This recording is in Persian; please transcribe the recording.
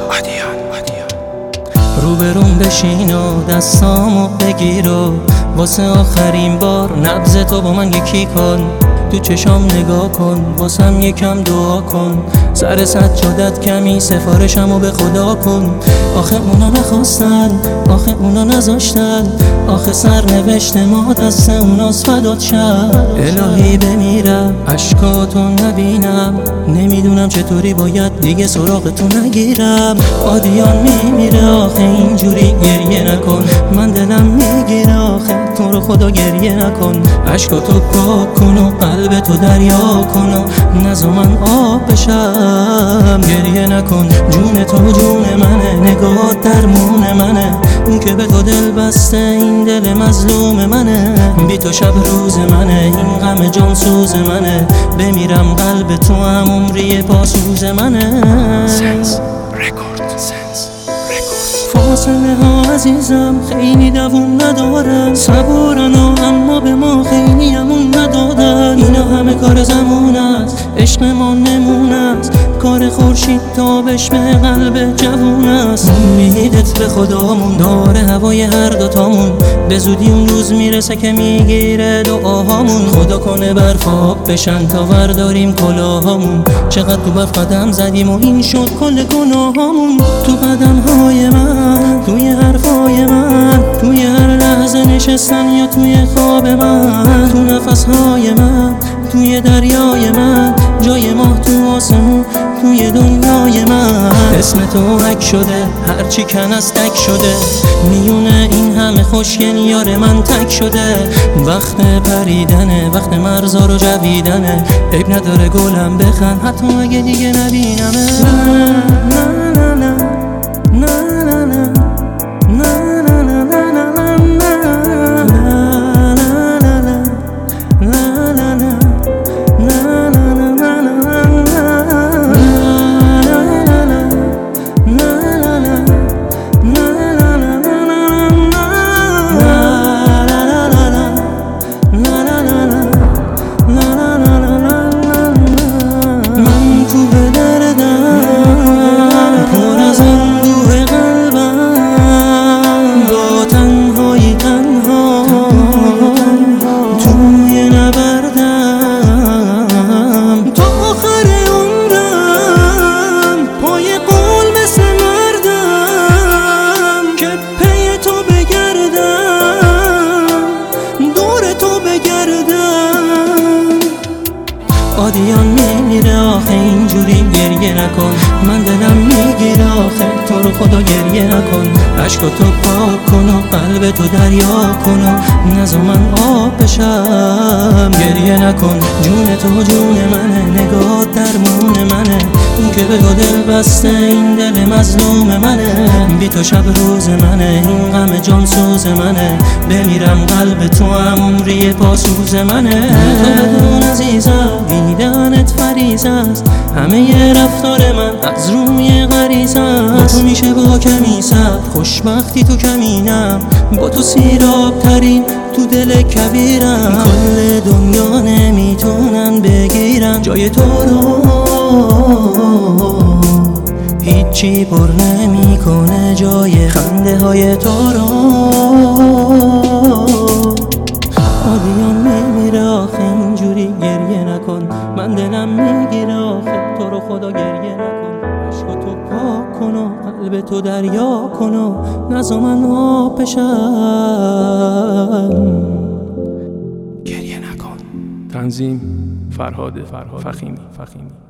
روبروم بشین و دستامو بگیر و واسه آخرین بار نبض تو با من یکی کن. تو چشام نگاه کن، واسم یکم دعا کن. سر سجادت کمی سفارشمو به خدا کن. آخه اونا نخواستن، آخه اونا نذاشتن، آخه سرنوشت ما دست اوناست فدات شد. الهی بمیرم اشکاتو نبینم، نمیدونم چطوری باید دیگه سراغتو نگیرم. آدیان میمیره آخه اینجوری گریه نکن. من دلم میگیره آخه تو رو خدا گریه نکن. اشکاتو پاک کن و قلب تو دریا کن و نذار من آب بشم. گریه نکن، جون تو جون منه، نگاه درمون منه. اون که به تو دل بسته این دل مظلوم منه. بی تو شب روز منه، این غم جان سوز منه. بمیرم قلب تو هم عمری پاسوز منه. فاصله ها عزیزم خیلی دووم ندارم. صبورن و اما به ما خیلی امون ندادن. اینا همه کار زمان است، عشق ما نمونه است. کار خورشید تابش به قلب جوون است. امیدت به خدامون داره هوای هر دوتامون. به زودی اون روز میرسه که میگیره دعاهامون. خدا کنه برف آب بشن تا ورداریم کلاهامون. چقدر تو برف قدم زدیم و این شد کل گناهامون. تو قدمهای من، توی حرفای من، توی هر لحظه نشستن یا توی خواب من، تو نفسهای من، توی دریای من، جای ماه تو آسمون، توی دنیای من. اسم تو حک شده، هرچی کن از تک شده. میونه این همه خوشگل یار من تک شده. وقت پریدنه، وقت مرزا رو جویدنه. عیب نداره گلم بخند حتی اگه دیگه نبینمه. آدیان میمیره آخه اینجوری گریه نکن. من دلم میگیره آخه تو رو خدا گریه نکن. اشکاتو پاک کن و قلب تو دریا کن و نذار من آب بشم. گریه نکن، جون تو جون منه، نگاه درمون منه. اون که به تو دل بسته این دل مظلوم منه. بی تو شب روز منه، این غم جان سوز منه. بمیرم قلب تو هم عمری پاسوز منه. تو بدون عزیزم دیدنت فریض است. همه رفتار من از روی غریزه است. با تو میشه با کمی صبر خوشبختی تو کمینم. با تو سیراب ترین تو دل کبیرم. کل دنیا نمیتونن بگیرن جای تو رو. هیچی پر نمیکنه جای خنده های تو رو. آدیان میمیره آخه اینجوری گریه نکن. من دلم میگیره آخه تو رو خدا گریه نکن. اشکاتو پاک کن و قلب تو دریا کن و نذار من آب بشم. گریه نکن. تنظیم فرهاد فخیمی.